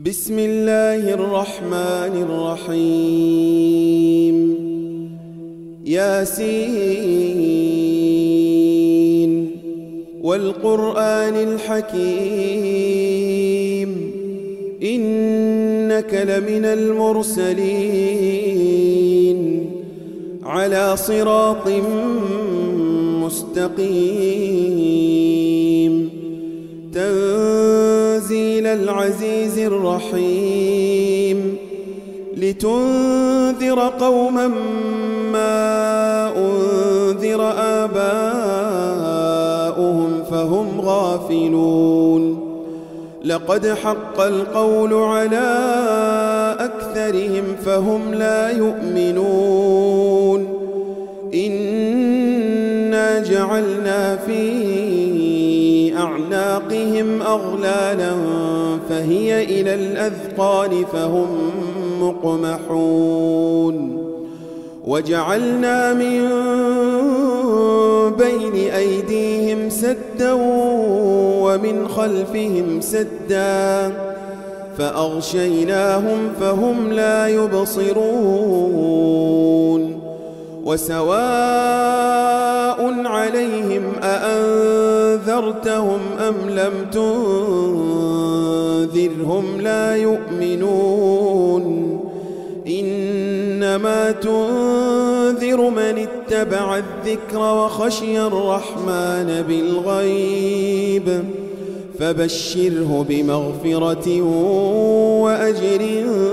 بسم الله الرحمن الرحيم ياسين والقرآن الحكيم إنك لمن المرسلين على صراط مستقيم تنزيل العزيز الرحيم لتنذر قوما ما أنذر آباؤهم فهم غافلون لقد حق القول على أكثرهم فهم لا يؤمنون إنا جعلنا في أعناقهم أغلالا فهي إلى الأذقان فهم مقمحون وجعلنا من بين أيديهم سدا ومن خلفهم سدا فأغشيناهم فهم لا يبصرون وسواء عليهم أأنذرتهم أم لم تنذرهم لا يؤمنون إنما تنذر من اتبع الذكر وخشي الرحمن بالغيب فبشره بمغفرة وأجر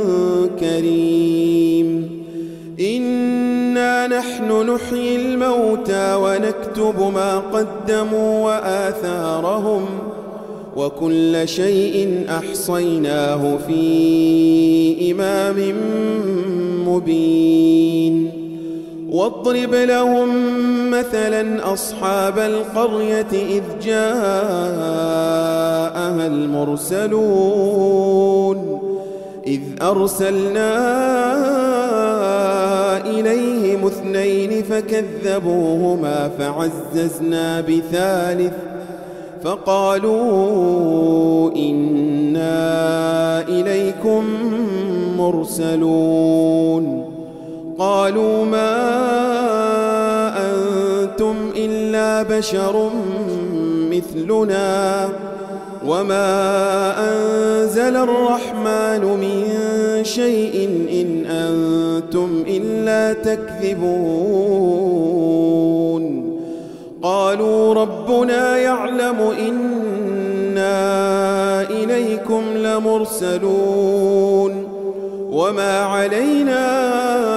كريم إنا نحن نحيي الموتى ونكتب ما قدموا وآثارهم وكل شيء أحصيناه في إمام مبين واضرب لهم مثلا أصحاب القرية إذ جاءها المرسلون إذ أرسلنا إليهم اثنين فكذبوهما فعززنا بثالث فقالوا إنا إليكم مرسلون قالوا ما أنتم إلا بشر مثلنا وما أنزل الرحمن من شيء إن أنتم إلا تكذبون قالوا ربنا يعلم إنا إليكم لمرسلون وما علينا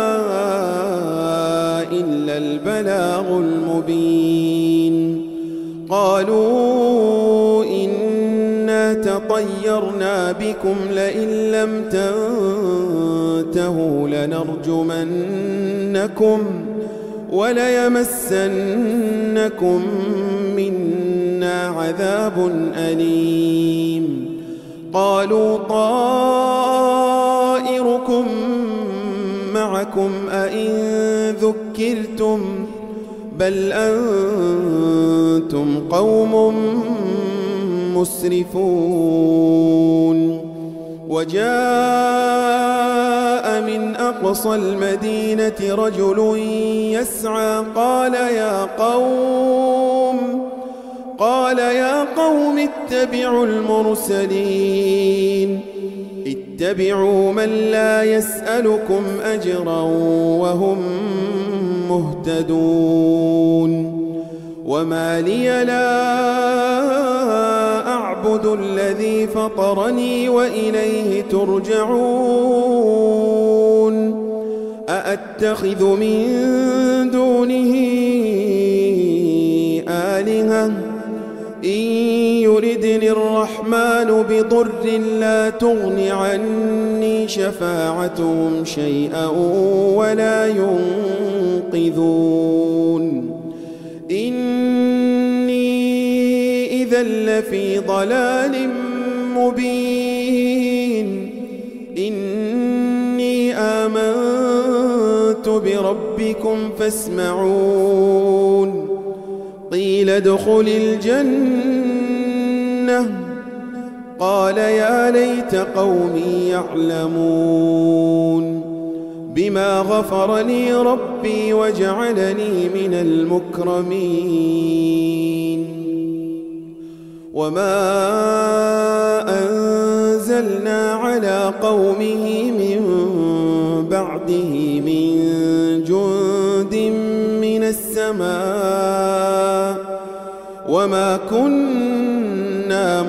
إلا البلاغ المبين قالوا إنا تطيرنا بكم لئن لم تنتهوا لنرجمنكم وليمسنكم منا عذاب أليم قالوا طائركم معكم أئن ذكرتم بل أنتم قوم مسرفون وجاء من أقصى المدينة رجل يسعى قال يا قوم اتبعوا المرسلين اتبعوا من لا يسألكم أجرا وهم مهتدون وما لي لا أعبد الذي فطرني وإليه ترجعون أأتخذ من دونه آلهة إن يردني الرحمن بضر لا تغن عني شفاعتهم شيئا ولا ينقذون إني إذا لفي ضلال مبين إني آمنت بربكم فاسمعون قيل ادخل الجنة قال يا ليت قومي يعلمون بما غفر لي ربي وجعلني من المكرمين وما أنزلنا على قومه من بعده من جند من السماء وما كنا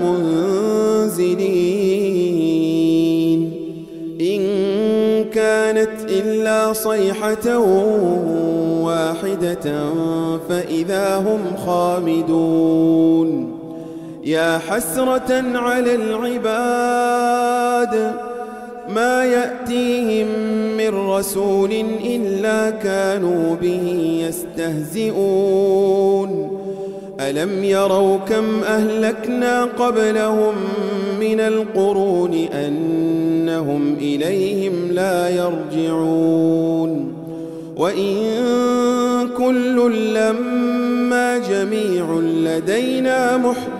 منزلين إن كانت إلا صيحة واحدة فإذا هم خامدون يا حسرة على العباد ما يأتيهم من رسول إلا كانوا به يستهزئون ألم يروا كم أهلكنا قبلهم من القرون أنهم إليهم لا يرجعون وإن كل لما جميع لدينا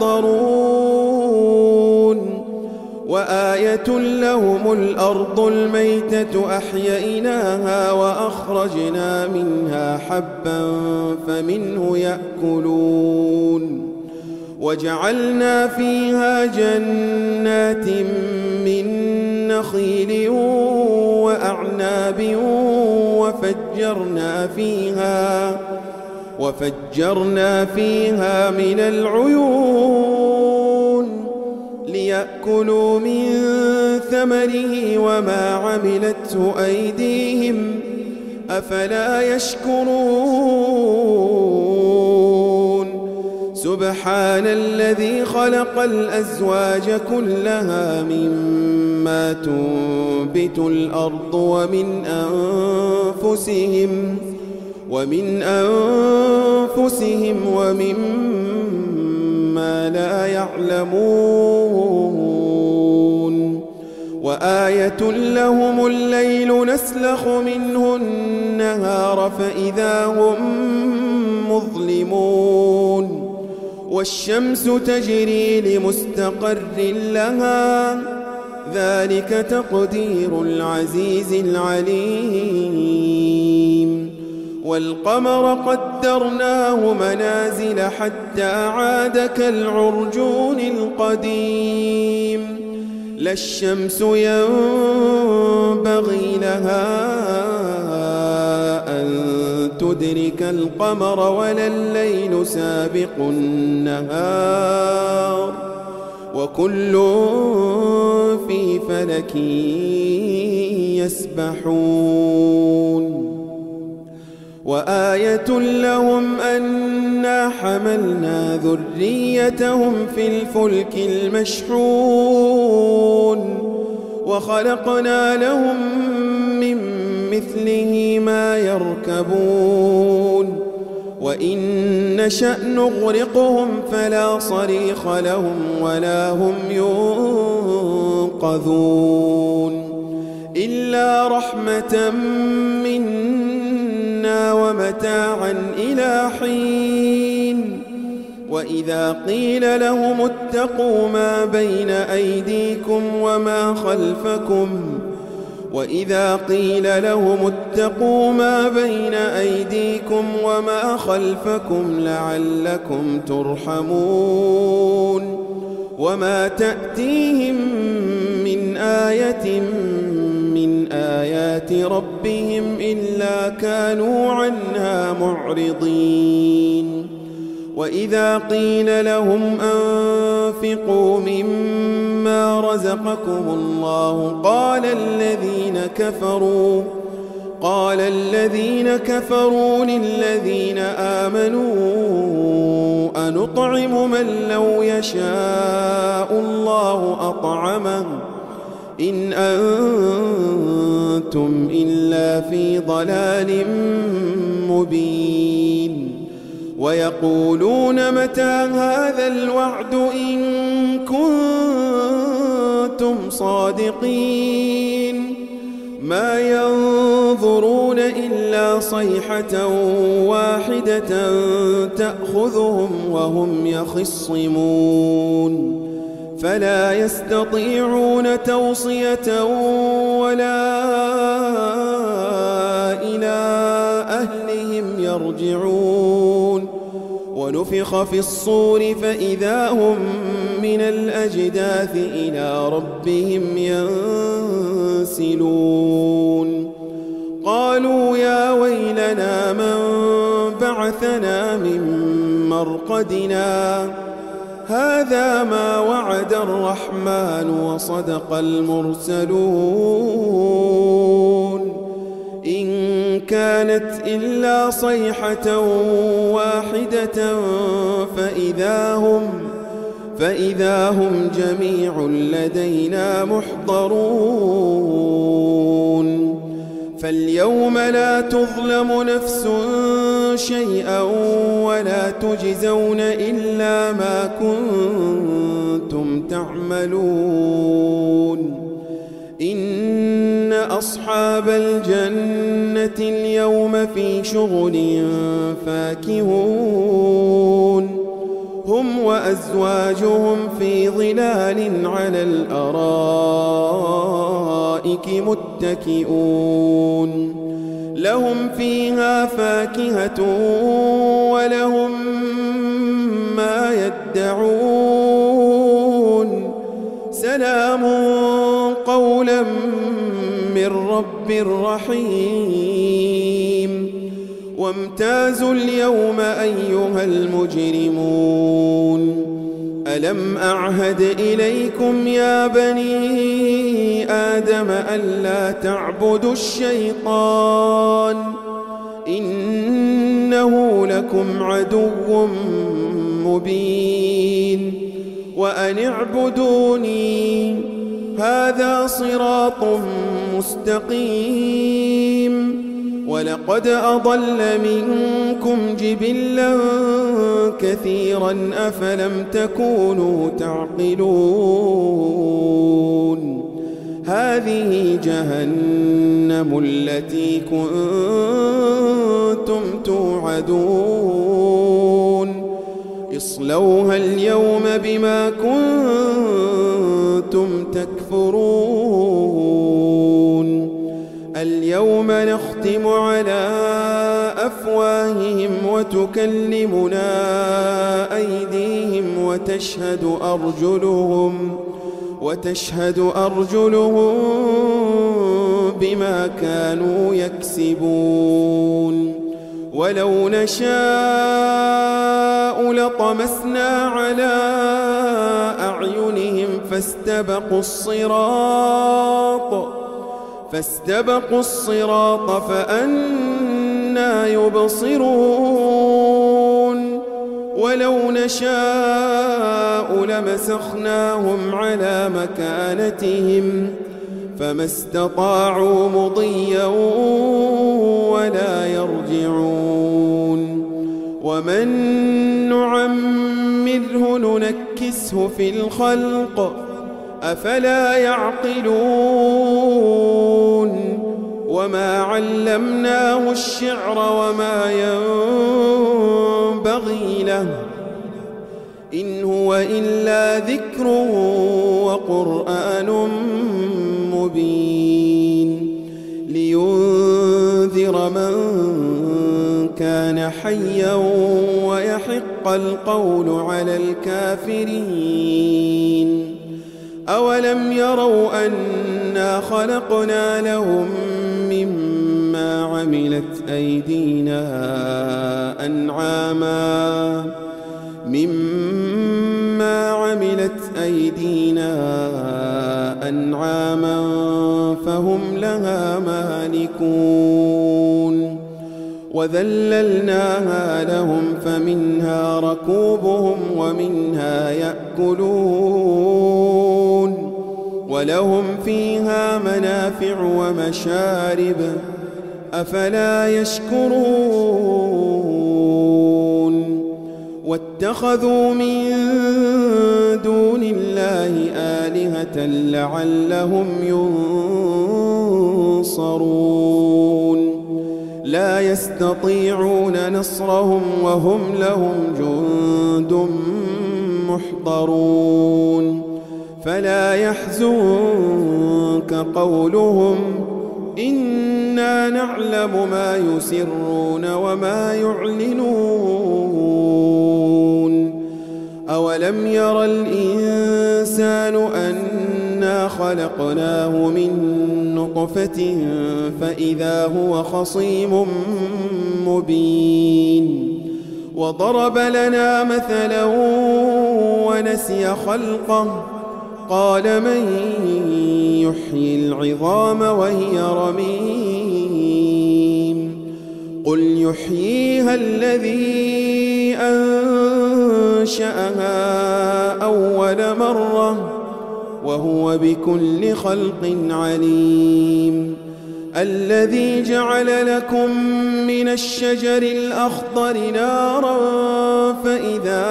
محضرون وآية لهم الأرض الميتة أحييناها وأخرجنا منها حبا فمنه يأكلون وجعلنا فيها جنات من نخيل وأعناب وفجرنا فيها من العيون ليأكلوا من ثمره وما عملته أيديهم أفلا يشكرون سبحان الذي خلق الأزواج كلها مما تنبت الأرض ومن أنفسهم ومما لا يعلمون وآية لهم الليل نسلخ منه النهار فإذا هم مظلمون والشمس تجري لمستقر لها ذلك تقدير العزيز العليم والقمر قدرناه منازل حتى عاد كالعرجون القديم لا الشمس ينبغي لها أن تدرك القمر ولا الليل سابق النهار وكل في فلك يسبحون وآية لهم أنا حملنا ذريتهم في الفلك المشحون وخلقنا لهم من مثله ما يركبون وإن نشأ نغرقهم فلا صريخ لهم ولا هم ينقذون إلا رحمة منا ومتاعا إلى حين وإذا قيل لهم اتقوا ما بين أيديكم وما خلفكم لعلكم ترحمون وما تأتيهم من آية من آيات ربهم إلا كانوا عنها معرضين وإذا قيل لهم أنفقوا مما رزقكم الله قال الذين كفروا للذين آمنوا أنطعم من لو يشاء الله أطعمه إن أنتم إلا في ضلال مبين ويقولون متى هذا الوعد إن كنتم صادقين ما ينظرون إلا صيحة واحدة تأخذهم وهم يخصمون فلا يستطيعون توصية ولا إلى أهلهم يرجعون ونفخ في الصور فإذا هم من الأجداث إلى ربهم ينسلون قالوا يا ويلنا من بعثنا من مرقدنا هذا ما وعد الرحمن وصدق المرسلون إن كانت إلا صيحة واحدة فإذا هم جميع لدينا محضرون فاليوم لا تظلم نفس شيئا ولا تجزون إلا ما كنتم تعملون إن أصحاب الجنة اليوم في شغل فاكهون هم وأزواجهم في ظلال على الأرائك متكئون لهم فيها فاكهة ولهم ما يدعون سلام قولا من رب رحيم وامتازوا اليوم أيها المجرمون ألم أعهد إليكم يا بني آدم ألا تعبدوا الشيطان إنه لكم عدو مبين وأن اعبدوني هذا صراط مستقيم ولقد أضل منكم جبلا كثيرا أفلم تكونوا تعقلون هذه جهنم التي كنتم توعدون اصلوها اليوم بما كنتم تكفرون اليوم نختم على أفواههم وتكلمنا أيديهم وتشهد أرجلهم بما كانوا يكسبون ولو نشاء لطمسنا على أعينهم فاستبقوا الصراط فأنى يبصرون ولو نشاء لمسخناهم على مكانتهم فما استطاعوا مضيا ولا يرجعون ومن نعمره ننكسه في الخلق أفلا يعقلون وما علمناه الشعر وما ينبغي له إن هو إلا ذكر وقرآن مبين لينذر من كان حيا ويحق القول على الكافرين أولم يروا أنا خلقنا لهم مما عملت أيدينا أنعاما فهم لها مالكون وذللناها لهم فمنها ركوبهم ومنها يأكلون ولهم فيها منافع ومشارب أفلا يشكرون واتخذوا من دون الله آلهة لعلهم ينصرون لا يستطيعون نصرهم وهم لهم جند محضرون فلا يحزنك قولهم إنا نعلم ما يسرون وما يعلنون أولم ير الإنسان أنا خلقناه من نطفة فإذا هو خصيم مبين وضرب لنا مثلا ونسي خلقه قال من يحيي العظام وهي رميم قل يحييها الذي أنشأها أول مرة وهو بكل خلق عليم الذي جعل لكم من الشجر الأخضر نارا فإذا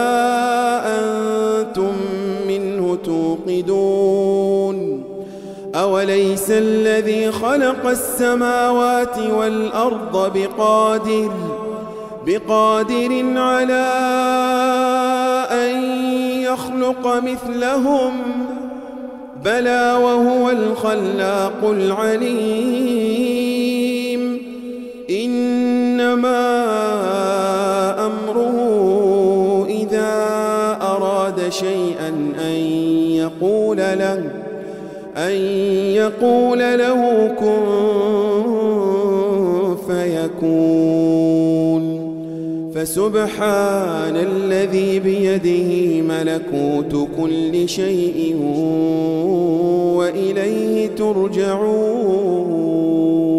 أنتم منه توقدون أوليس الذي خلق السماوات والأرض بقادر على أن يخلق مثلهم بلى وهو الخلاق العليم إنما أمره إذا أراد شيئا أن يقول له كن فيكون فسبحان الذي بيده ملكوت كل شيء وإليه ترجعون